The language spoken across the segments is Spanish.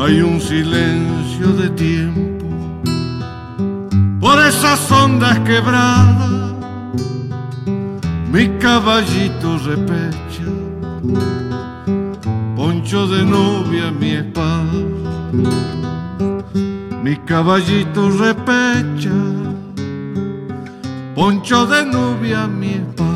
Hay un silencio de tiempo por esas ondas quebradas. Mi caballito repecha, poncho de novia mi espada. Mi caballito repecha, poncho de novia mi espada.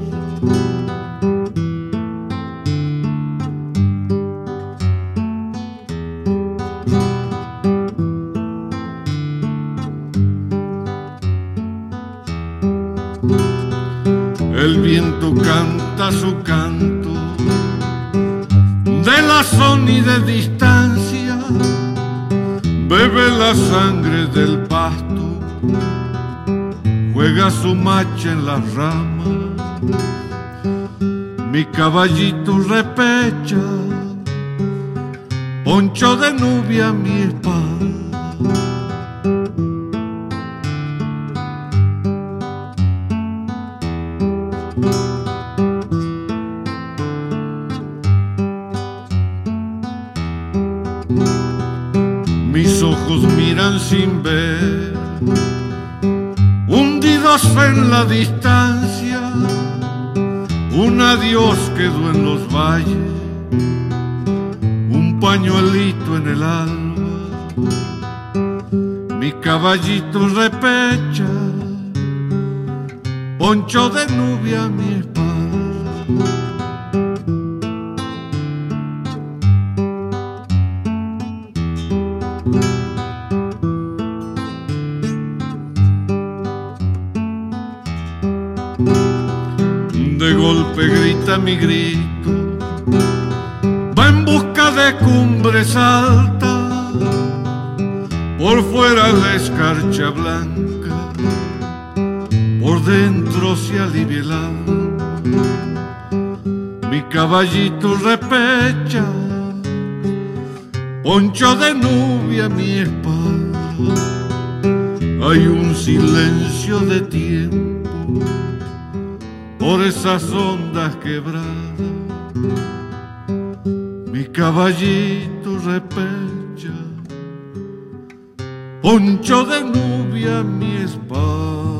El viento canta su canto de lazón y de distancia, bebe la sangre del pasto, juega su macha en las ramas. Mi caballito repecha, poncho de novia mi espada. Mis ojos miran sin ver, hundidos en la distancia. Un adiós quedó en los valles, un pañuelito en el alba. Mi caballito repecha, poncho de novia mi espada. De golpe grita mi grito, va en busca de cumbres altas, por fuera la escarcha blanca, por dentro se alivia el alma. Mi caballito repecha, poncho de novia mi espada. Hay un silencio de tiempo por esas ondas quebradas. Mi caballito repecha, poncho de novia mi espada.